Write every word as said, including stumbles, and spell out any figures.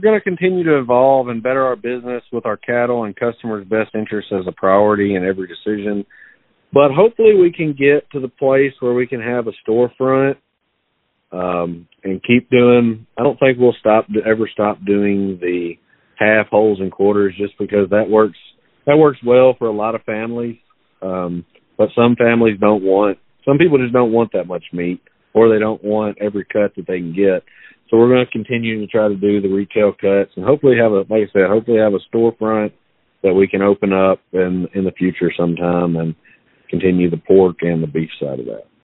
going to continue to evolve and better our business with our cattle and customers' best interests as a priority in every decision. But hopefully we can get to the place where we can have a storefront um, and keep doing. I don't think we'll stop ever stop doing the half wholes and quarters, just because that works. That works well for a lot of families. Um, but some families don't want. Some people just don't want that much meat, or they don't want every cut that they can get. So we're going to continue to try to do the retail cuts and hopefully have a, like I said, hopefully have a storefront that we can open up in, in the future sometime and continue the pork and the beef side of that.